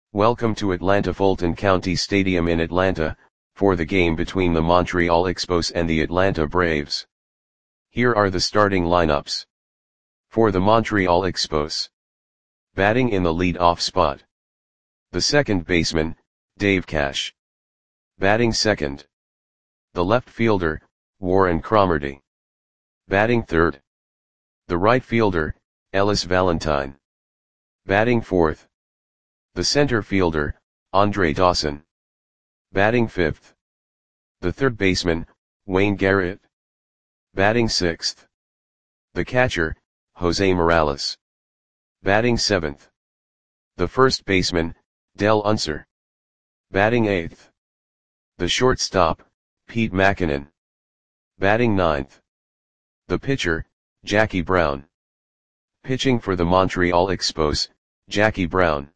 Welcome to Atlanta Fulton County Stadium in Atlanta, for the game between the Montreal Expos and the Atlanta Braves. Here are the starting lineups. For the Montreal Expos. Batting in the lead-off spot. The second baseman, Dave Cash. Batting second. The left fielder, Warren Cromartie. Batting third. The right fielder, Ellis Valentine. Batting fourth. The center fielder, Andre Dawson. Batting fifth. The third baseman, Wayne Garrett. Batting sixth. The catcher, Jose Morales. Batting seventh. The first baseman, Dell Unser. Batting eighth. The shortstop, Pete Mackinnon. Batting ninth. The pitcher, Jackie Brown. Pitching for the Montreal Expos, Jackie Brown.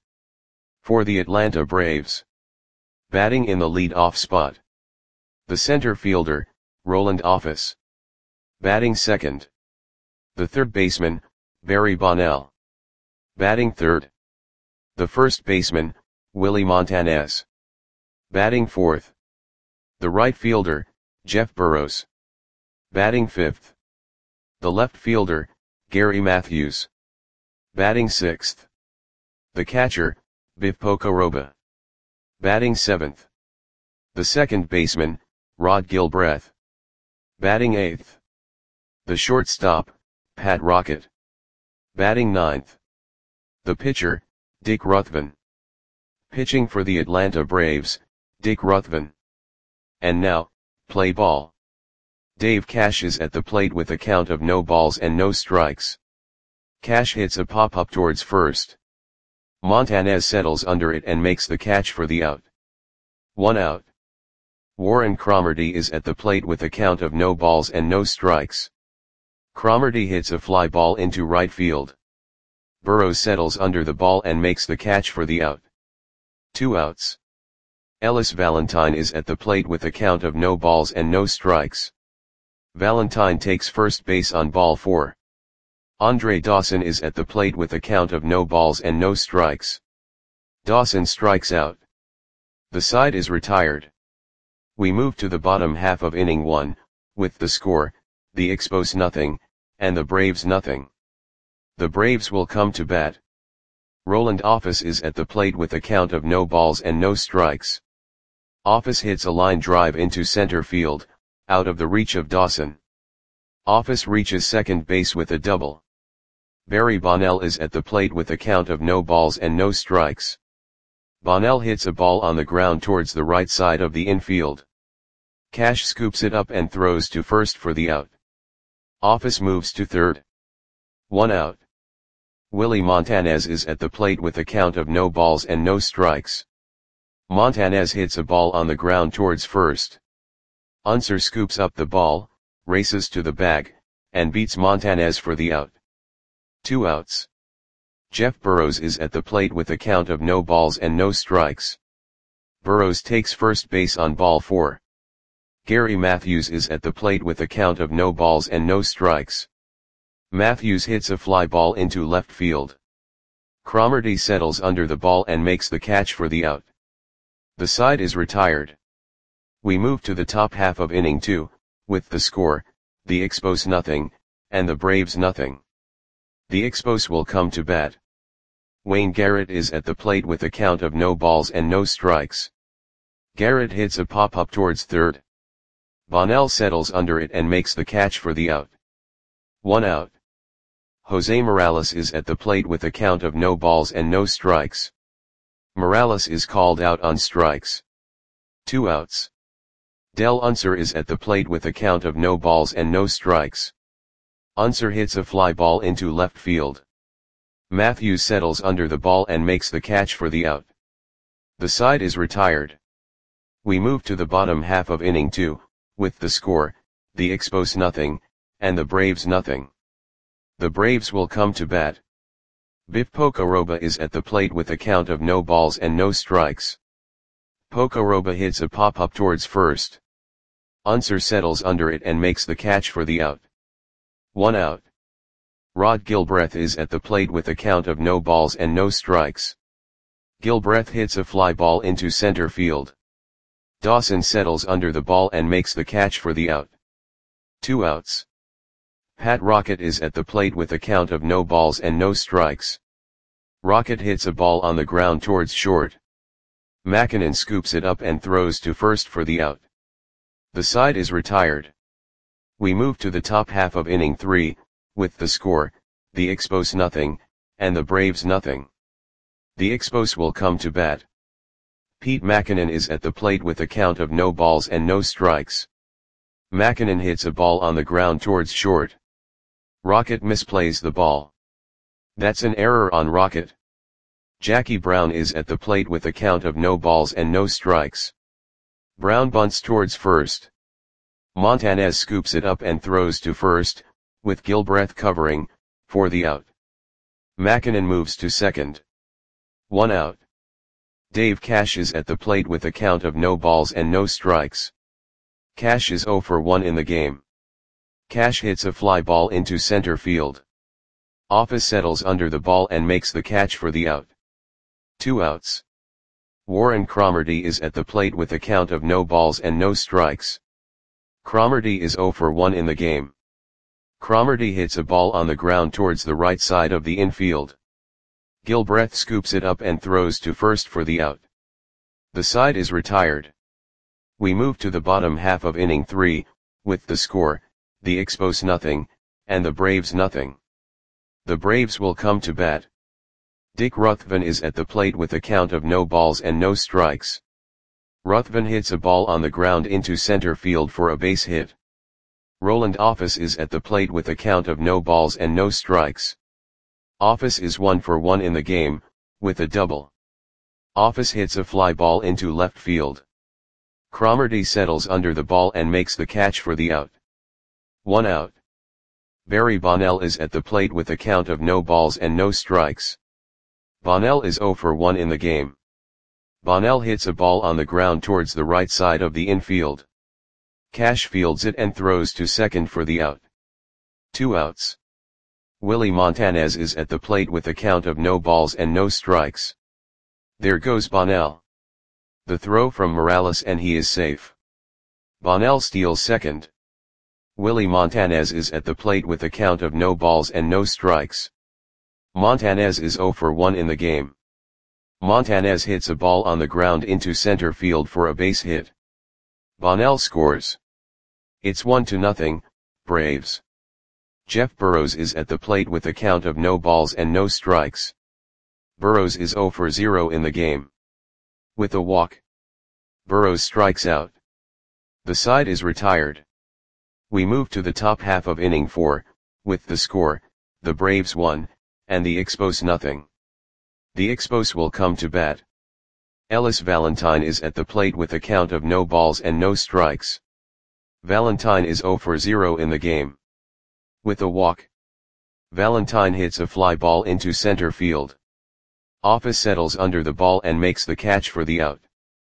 For the Atlanta Braves. Batting in the lead-off spot. The center fielder, Roland Office. Batting second. The third baseman, Barry Bonnell. Batting third. The first baseman, Willie Montanez. Batting fourth. The right fielder, Jeff Burroughs. Batting fifth. The left fielder, Gary Matthews. Batting sixth. The catcher, Biff Pocoroba. Batting seventh. The second baseman, Rod Gilbreth. Batting eighth. The shortstop, Pat Rocket. Batting ninth. The pitcher, Dick Ruthven. Pitching for the Atlanta Braves, Dick Ruthven. And now, play ball. Dave Cash is at the plate with a count of no balls and no strikes. Cash hits a pop-up towards first. Montanez settles under it and makes the catch for the out. 1 out. Warren Cromartie is at the plate with a count of no balls and no strikes. Cromartie hits a fly ball into right field. Burroughs settles under the ball and makes the catch for the out. 2 outs. Ellis Valentine is at the plate with a count of no balls and no strikes. Valentine takes first base on ball 4. Andre Dawson is at the plate with a count of no balls and no strikes. Dawson strikes out. The side is retired. We move to the bottom half of inning 1, with the score, the Expos nothing, and the Braves nothing. The Braves will come to bat. Roland Office is at the plate with a count of no balls and no strikes. Office hits a line drive into center field, out of the reach of Dawson. Office reaches second base with a double. Barry Bonnell is at the plate with a count of no balls and no strikes. Bonnell hits a ball on the ground towards the right side of the infield. Cash scoops it up and throws to first for the out. Office moves to third. 1 out. Willie Montanez is at the plate with a count of no balls and no strikes. Montanez hits a ball on the ground towards first. Unser scoops up the ball, races to the bag, and beats Montanez for the out. 2 outs. Jeff Burroughs is at the plate with a count of no balls and no strikes. Burroughs takes first base on ball 4. Gary Matthews is at the plate with a count of no balls and no strikes. Matthews hits a fly ball into left field. Cromartie settles under the ball and makes the catch for the out. The side is retired. We move to the top half of inning 2, with the score, the Expos nothing, and the Braves nothing. The Expos will come to bat. Wayne Garrett is at the plate with a count of no balls and no strikes. Garrett hits a pop-up towards third. Bonnell settles under it and makes the catch for the out. 1 out. Jose Morales is at the plate with a count of no balls and no strikes. Morales is called out on strikes. 2 outs. Dell Unser is at the plate with a count of no balls and no strikes. Unser hits a fly ball into left field. Matthews settles under the ball and makes the catch for the out. The side is retired. We move to the bottom half of inning 2, with the score, the Expos nothing, and the Braves nothing. The Braves will come to bat. Biff Pocoroba is at the plate with a count of no balls and no strikes. Pocoroba hits a pop-up towards first. Unser settles under it and makes the catch for the out. 1 out. Rod Gilbreth is at the plate with a count of no balls and no strikes. Gilbreth hits a fly ball into center field. Dawson settles under the ball and makes the catch for the out. 2 outs. Pat Rocket is at the plate with a count of no balls and no strikes. Rocket hits a ball on the ground towards short. Makinen scoops it up and throws to first for the out. The side is retired. We move to the top half of inning 3, with the score, the Expos nothing, and the Braves nothing. The Expos will come to bat. Pete Makinen is at the plate with a count of no balls and no strikes. Makinen hits a ball on the ground towards short. Rocket misplays the ball. That's an error on Rocket. Jackie Brown is at the plate with a count of no balls and no strikes. Brown bunts towards first. Montanez scoops it up and throws to first, with Gilbreth covering, for the out. Makinen moves to second. 1 out. Dave Cash is at the plate with a count of no balls and no strikes. Cash is 0 for 1 in the game. Cash hits a fly ball into center field. Office settles under the ball and makes the catch for the out. 2 outs. Warren Cromartie is at the plate with a count of no balls and no strikes. Cromartie is 0 for 1 in the game. Cromartie hits a ball on the ground towards the right side of the infield. Gilbreth scoops it up and throws to first for the out. The side is retired. We move to the bottom half of inning 3, with the score, the Expos nothing, and the Braves nothing. The Braves will come to bat. Dick Ruthven is at the plate with a count of no balls and no strikes. Ruthven hits a ball on the ground into center field for a base hit. Roland Office is at the plate with a count of no balls and no strikes. Office is 1 for 1 in the game, with a double. Office hits a fly ball into left field. Cromartie settles under the ball and makes the catch for the out. 1 out. Barry Bonnell is at the plate with a count of no balls and no strikes. Bonnell is 0 for 1 in the game. Bonnell hits a ball on the ground towards the right side of the infield. Cash fields it and throws to second for the out. 2 outs. Willie Montanez is at the plate with a count of no balls and no strikes. There goes Bonnell. The throw from Morales and he is safe. Bonnell steals second. Willie Montanez is at the plate with a count of no balls and no strikes. Montanez is 0 for 1 in the game. Montanez hits a ball on the ground into center field for a base hit. Bonnell scores. It's 1-0, Braves. Jeff Burrows is at the plate with a count of no balls and no strikes. Burrows is 0 for 0 in the game. With a walk. Burrows strikes out. The side is retired. We move to the top half of inning 4, with the score, the Braves 1, and the Expos nothing. The Expos will come to bat. Ellis Valentine is at the plate with a count of no balls and no strikes. Valentine is 0 for 0 in the game. With a walk. Valentine hits a fly ball into center field. Office settles under the ball and makes the catch for the out.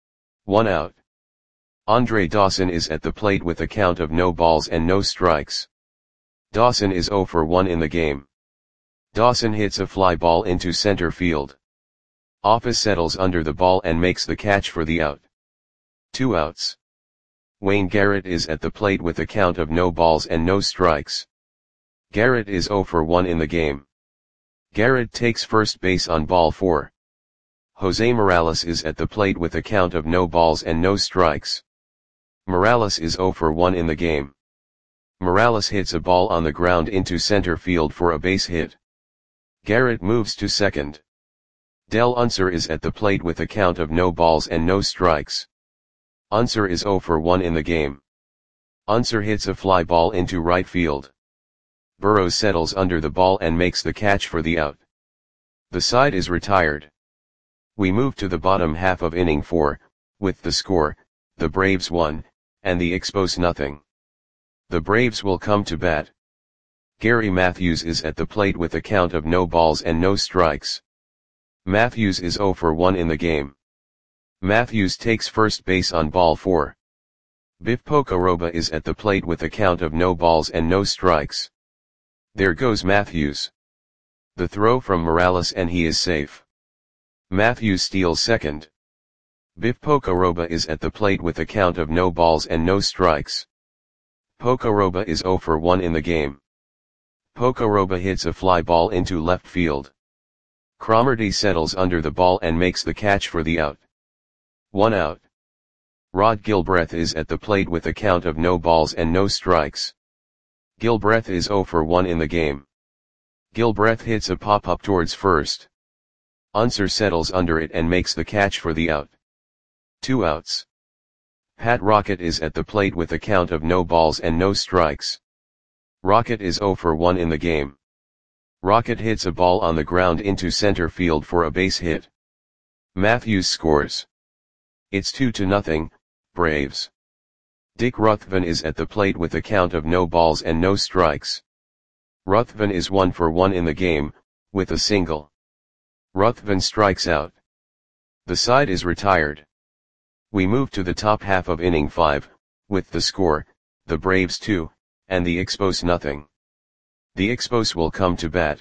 1 out. Andre Dawson is at the plate with a count of no balls and no strikes. Dawson is 0 for 1 in the game. Dawson hits a fly ball into center field. Office settles under the ball and makes the catch for the out. 2 outs. Wayne Garrett is at the plate with a count of no balls and no strikes. Garrett is 0 for 1 in the game. Garrett takes first base on ball 4. Jose Morales is at the plate with a count of no balls and no strikes. Morales is 0 for 1 in the game. Morales hits a ball on the ground into center field for a base hit. Garrett moves to second. Del Unser is at the plate with a count of no balls and no strikes. Unser is 0 for 1 in the game. Unser hits a fly ball into right field. Burrows settles under the ball and makes the catch for the out. The side is retired. We move to the bottom half of inning 4, with the score, the Braves 1, and the Expos nothing. The Braves will come to bat. Gary Matthews is at the plate with a count of no balls and no strikes. Matthews is 0 for 1 in the game. Matthews takes first base on ball 4. Biff Pocoroba is at the plate with a count of no balls and no strikes. There goes Matthews. The throw from Morales and he is safe. Matthews steals second. Biff Pocoroba is at the plate with a count of no balls and no strikes. Pocoroba is 0 for 1 in the game. Pocoroba hits a fly ball into left field. Cromartie settles under the ball and makes the catch for the out. 1 out. Rod Gilbreth is at the plate with a count of no balls and no strikes. Gilbreth is 0 for 1 in the game. Gilbreth hits a pop-up towards first. Unser settles under it and makes the catch for the out. 2 outs. Pat Rocket is at the plate with a count of no balls and no strikes. Rocket is 0 for 1 in the game. Rocket hits a ball on the ground into center field for a base hit. Matthews scores. It's 2-0, Braves. Dick Ruthven is at the plate with a count of no balls and no strikes. Ruthven is 1 for 1 in the game, with a single. Ruthven strikes out. The side is retired. We move to the top half of inning 5, with the score, the Braves 2, and the Expos nothing. The Expos will come to bat.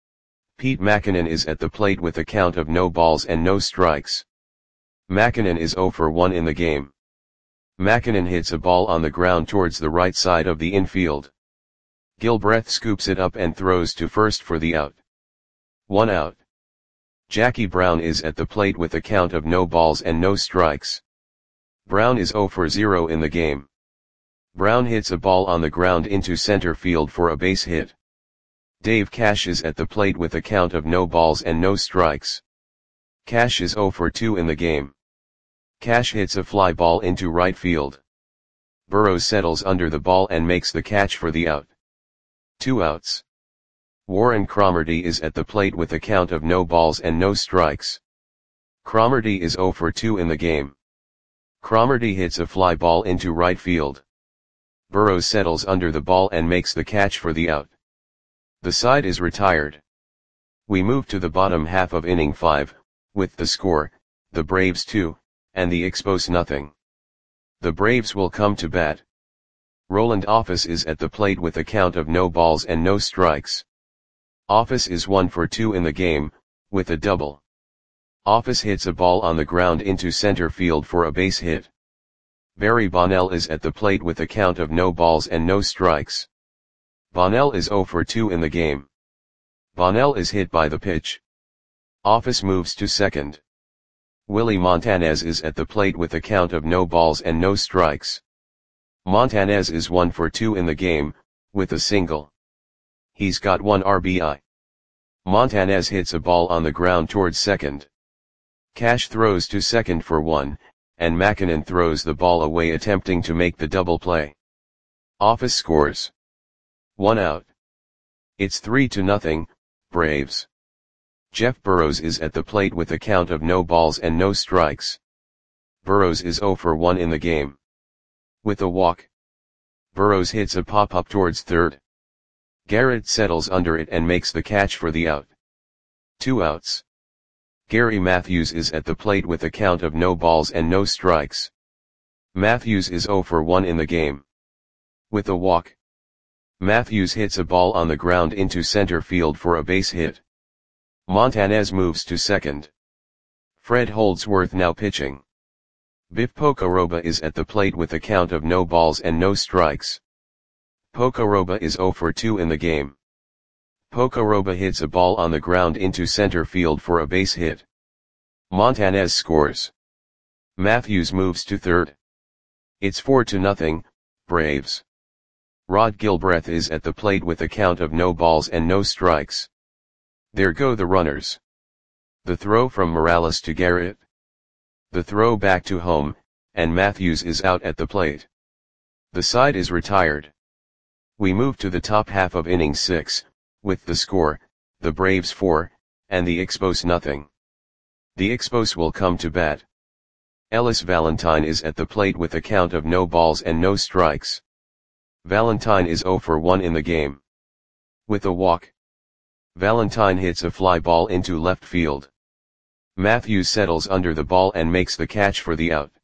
Pete Mackinnon is at the plate with a count of no balls and no strikes. Mackinnon is 0 for 1 in the game. Mackinnon hits a ball on the ground towards the right side of the infield. Gilbreth scoops it up and throws to first for the out. 1 out. Jackie Brown is at the plate with a count of no balls and no strikes. Brown is 0 for 0 in the game. Brown hits a ball on the ground into center field for a base hit. Dave Cash is at the plate with a count of no balls and no strikes. Cash is 0 for 2 in the game. Cash hits a fly ball into right field. Burrows settles under the ball and makes the catch for the out. 2 outs. Warren Cromartie is at the plate with a count of no balls and no strikes. Cromartie is 0 for 2 in the game. Cromartie hits a fly ball into right field. Burrows settles under the ball and makes the catch for the out. The side is retired. We move to the bottom half of inning 5, with the score, the Braves 2, and the Expos nothing. The Braves will come to bat. Roland Office is at the plate with a count of no balls and no strikes. Office is 1 for 2 in the game, with a double. Office hits a ball on the ground into center field for a base hit. Barry Bonnell is at the plate with a count of no balls and no strikes. Bonnell is 0 for 2 in the game. Bonnell is hit by the pitch. Office moves to second. Willie Montanez is at the plate with a count of no balls and no strikes. Montanez is 1 for 2 in the game, with a single. He's got 1 RBI. Montanez hits a ball on the ground towards second. Cash throws to second for 1, and Mackinnon throws the ball away attempting to make the double play. Office scores. 1 out. It's 3-0, Braves. Jeff Burrows is at the plate with a count of no balls and no strikes. Burrows is 0 for 1 in the game. With a walk. Burrows hits a pop-up towards third. Garrett settles under it and makes the catch for the out. 2 outs. Gary Matthews is at the plate with a count of no balls and no strikes. Matthews is 0 for 1 in the game. With a walk. Matthews hits a ball on the ground into center field for a base hit. Montanez moves to second. Fred Holdsworth now pitching. Biff Pocoroba is at the plate with a count of no balls and no strikes. Pocoroba is 0 for 2 in the game. Pocoroba hits a ball on the ground into center field for a base hit. Montanez scores. Matthews moves to third. It's 4-0, Braves. Rod Gilbreth is at the plate with a count of no balls and no strikes. There go the runners. The throw from Morales to Garrett. The throw back to home, and Matthews is out at the plate. The side is retired. We move to the top half of inning 6, with the score, the Braves 4, and the Expos nothing. The Expos will come to bat. Ellis Valentine is at the plate with a count of no balls and no strikes. Valentine is 0 for 1 in the game. With a walk. Valentine hits a fly ball into left field. Matthews settles under the ball and makes the catch for the out.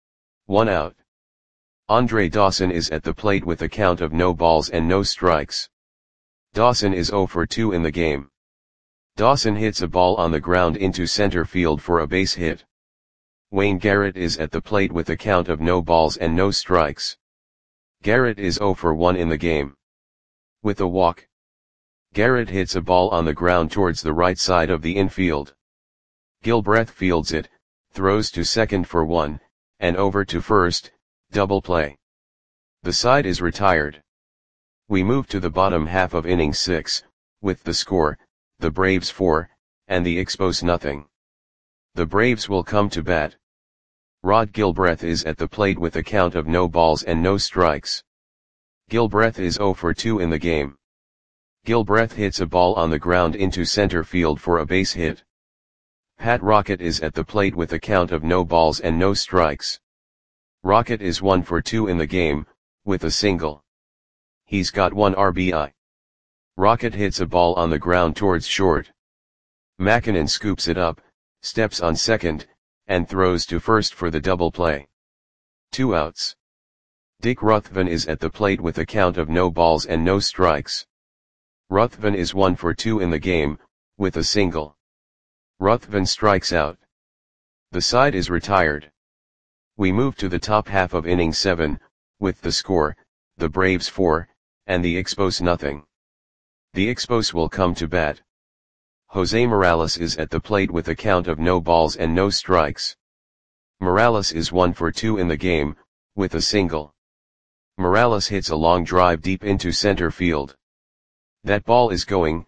1 out. Andre Dawson is at the plate with a count of no balls and no strikes. Dawson is 0 for 2 in the game. Dawson hits a ball on the ground into center field for a base hit. Wayne Garrett is at the plate with a count of no balls and no strikes. Garrett is 0 for 1 in the game. With a walk, Garrett hits a ball on the ground towards the right side of the infield. Gilbreth fields it, throws to second for 1, and over to first, double play. The side is retired. We move to the bottom half of inning 6, with the score, the Braves 4, and the Expos nothing. The Braves will come to bat. Rod Gilbreth is at the plate with a count of no balls and no strikes. Gilbreth is 0 for 2 in the game. Gilbreth hits a ball on the ground into center field for a base hit. Pat Rocket is at the plate with a count of no balls and no strikes. Rocket is 1 for 2 in the game, with a single. He's got 1 RBI. Rocket hits a ball on the ground towards short. Makinen scoops it up, steps on second, and throws to first for the double play. 2 outs. Dick Ruthven is at the plate with a count of no balls and no strikes. Ruthven is 1 for 2 in the game, with a single. Ruthven strikes out. The side is retired. We move to the top half of inning 7, with the score, the Braves 4, and the Expos nothing. The Expos will come to bat. Jose Morales is at the plate with a count of no balls and no strikes. Morales is 1 for 2 in the game, with a single. Morales hits a long drive deep into center field. That ball is gone.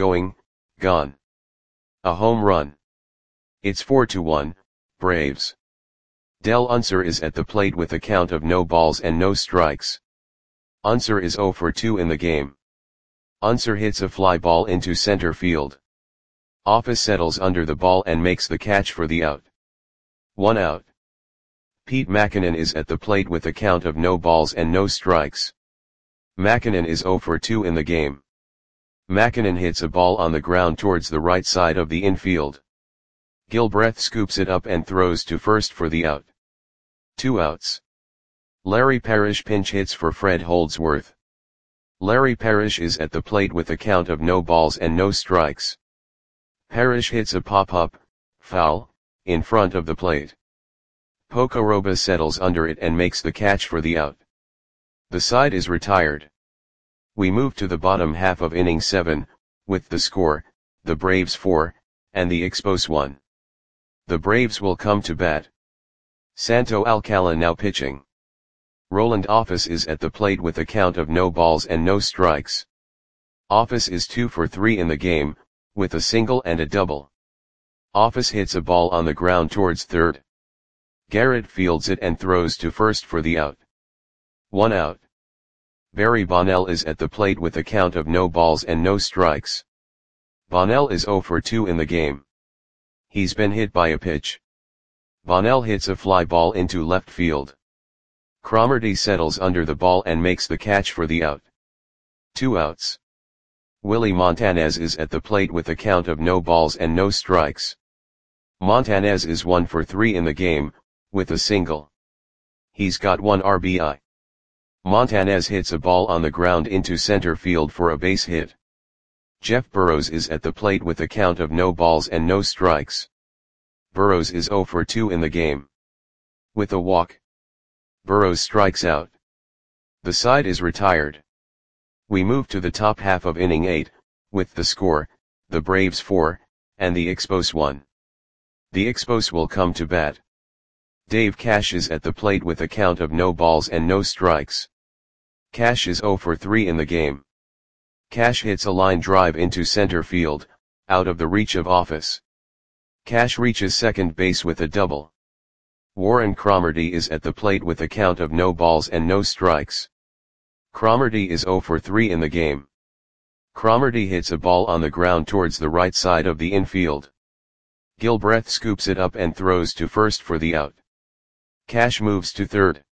A home run. It's 4-1, Braves. Del Unser is at the plate with a count of no balls and no strikes. Unser is 0 for 2 in the game. Unser hits a fly ball into center field. Office settles under the ball and makes the catch for the out. 1 out. Pete Makinen is at the plate with a count of no balls and no strikes. Makinen is 0 for 2 in the game. Makinen hits a ball on the ground towards the right side of the infield. Gilbreth scoops it up and throws to first for the out. 2 outs. Larry Parrish pinch hits for Fred Holdsworth. Larry Parrish is at the plate with a count of no balls and no strikes. Parrish hits a pop-up, foul, in front of the plate. Pocoroba settles under it and makes the catch for the out. The side is retired. We move to the bottom half of inning 7, with the score, the Braves 4, and the Expos 1. The Braves will come to bat. Santo Alcala now pitching. Roland Office is at the plate with a count of no balls and no strikes. Office is 2 for 3 in the game, with a single and a double. Office hits a ball on the ground towards third. Garrett fields it and throws to first for the out. 1 out. Barry Bonnell is at the plate with a count of no balls and no strikes. Bonnell is 0 for 2 in the game. He's been hit by a pitch. Bonnell hits a fly ball into left field. Cromartie settles under the ball and makes the catch for the out. 2 outs. Willie Montanez is at the plate with a count of no balls and no strikes. Montanez is 1 for 3 in the game, with a single. He's got 1 RBI. Montanez hits a ball on the ground into center field for a base hit. Jeff Burrows is at the plate with a count of no balls and no strikes. Burrows is 0 for 2 in the game. With a walk, Burrows strikes out. The side is retired. We move to the top half of inning 8, with the score, the Braves 4, and the Expos 1. The Expos will come to bat. Dave Cash is at the plate with a count of no balls and no strikes. Cash is 0 for 3 in the game. Cash hits a line drive into center field, out of the reach of Office. Cash reaches second base with a double. Warren Cromartie is at the plate with a count of no balls and no strikes. Cromartie is 0 for 3 in the game. Cromartie hits a ball on the ground towards the right side of the infield. Gilbreth scoops it up and throws to first for the out. Cash moves to third.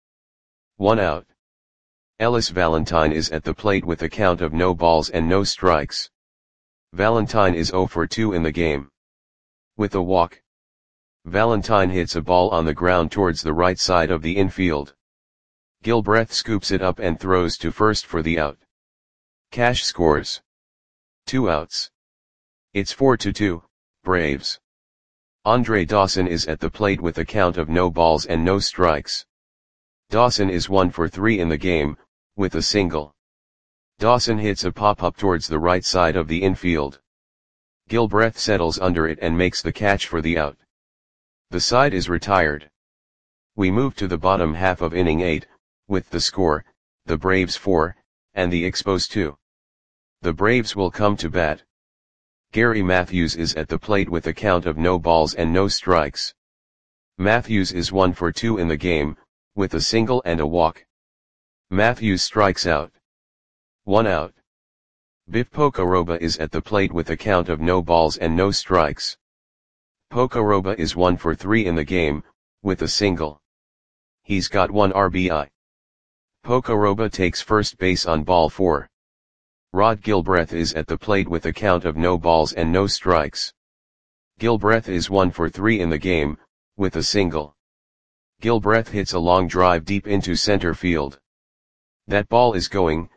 1 out. Ellis Valentine is at the plate with a count of no balls and no strikes. Valentine is 0 for 2 in the game. With a walk, Valentine hits a ball on the ground towards the right side of the infield. Gilbreth scoops it up and throws to first for the out. Cash scores. 2 outs. It's 4-2, Braves. Andre Dawson is at the plate with a count of no balls and no strikes. Dawson is 1 for 3 in the game, with a single. Dawson hits a pop-up towards the right side of the infield. Gilbreth settles under it and makes the catch for the out. The side is retired. We move to the bottom half of inning 8, with the score, the Braves 4, and the Expos 2. The Braves will come to bat. Gary Matthews is at the plate with a count of no balls and no strikes. Matthews is 1 for 2 in the game, with a single and a walk. Matthews strikes out. 1 out. Biff Pocoroba is at the plate with a count of no balls and no strikes. Pocoroba is 1 for 3 in the game, with a single. He's got 1 RBI. Pocoroba takes first base on ball 4. Rod Gilbreth is at the plate with a count of no balls and no strikes. Gilbreth is 1 for 3 in the game, with a single. Gilbreth hits a long drive deep into center field. That ball is gone.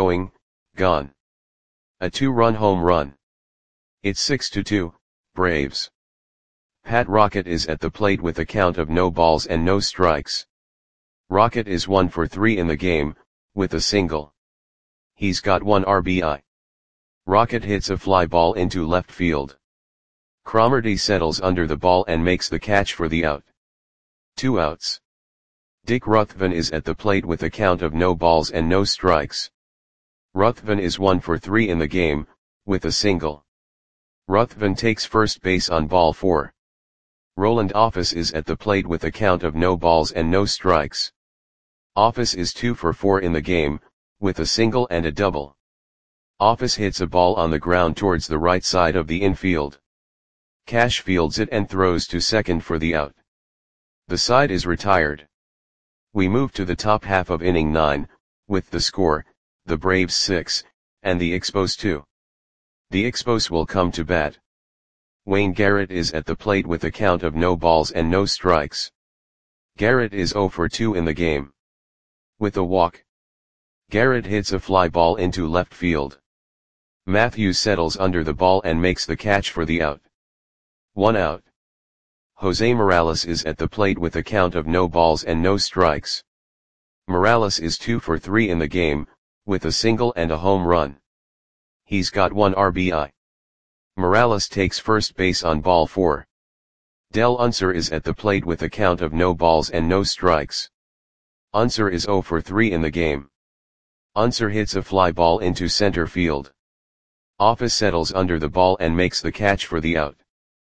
A 2-run home run. It's 6-2, Braves. Pat Rocket is at the plate with a count of no balls and no strikes. Rocket is 1 for 3 in the game, with a single. He's got 1 RBI. Rocket hits a fly ball into left field. Cromartie settles under the ball and makes the catch for the out. 2 outs. Dick Ruthven is at the plate with a count of no balls and no strikes. Ruthven is 1 for 3 in the game, with a single. Ruthven takes first base on ball 4. Roland Office is at the plate with a count of no balls and no strikes. Office is 2 for 4 in the game, with a single and a double. Office hits a ball on the ground towards the right side of the infield. Cash fields it and throws to second for the out. The side is retired. We move to the top half of inning 9, with the score, the Braves 6, and the Expos 2. The Expos will come to bat. Wayne Garrett is at the plate with a count of no balls and no strikes. Garrett is 0 for 2 in the game. With a walk. Garrett hits a fly ball into left field. Matthews settles under the ball and makes the catch for the out. 1 out. Jose Morales is at the plate with a count of no balls and no strikes. Morales is 2 for 3 in the game, with a single and a home run. He's got 1 RBI. Morales takes first base on ball 4. Del Unser is at the plate with a count of no balls and no strikes. Unser is 0 for 3 in the game. Unser hits a fly ball into center field. Office settles under the ball and makes the catch for the out.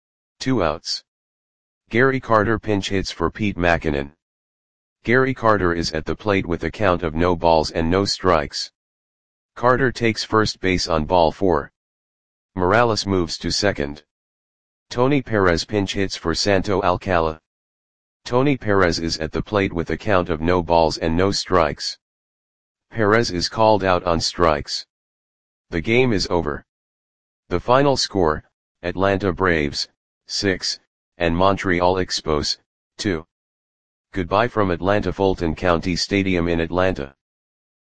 2 outs. Gary Carter pinch hits for Pete Mackinnon. Gary Carter is at the plate with a count of no balls and no strikes. Carter takes first base on ball 4. Morales moves to second. Tony Perez pinch hits for Santo Alcala. Tony Perez is at the plate with a count of no balls and no strikes. Perez is called out on strikes. The game is over. The final score, Atlanta Braves, 6, and Montreal Expos, 2. Goodbye from Atlanta Fulton County Stadium in Atlanta.